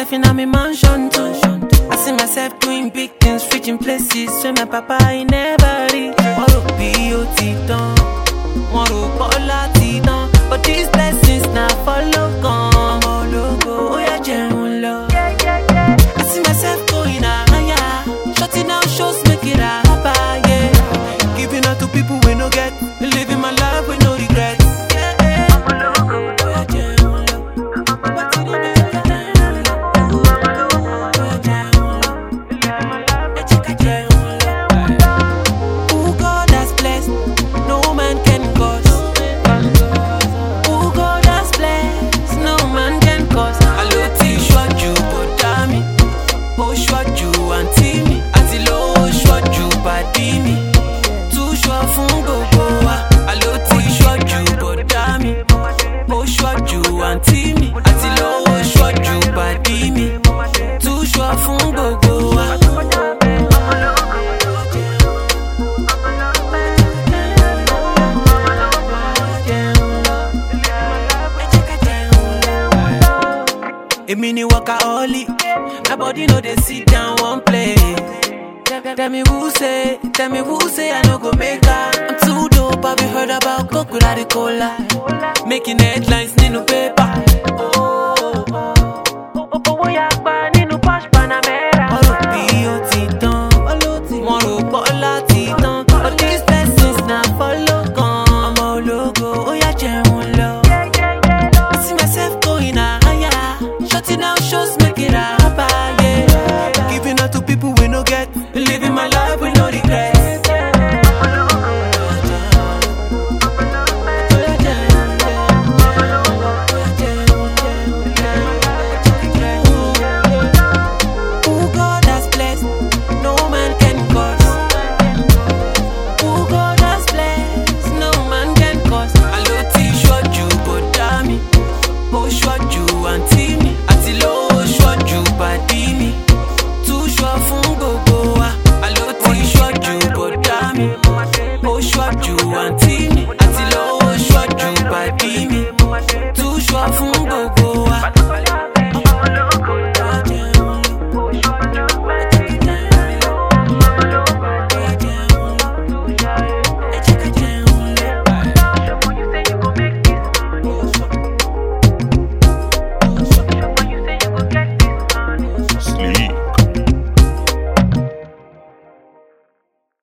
life in a me mansion too. I see myself doing big things, reaching places where my papa he never reach. Wanna be your titan, wanna bola titan, but these blessings now follow gone. Logo, oh yeah, genuine love. I see myself going higher, shutting down shows, make it happen, yeah. Giving out to people we no get, living my life with no regrets. A mini workaholic, my body know they sit down one place. Tell me who say I no go make her. I'm too dope, have you heard about Coca Cola? Making headlines, need no paper. Oh, yeah,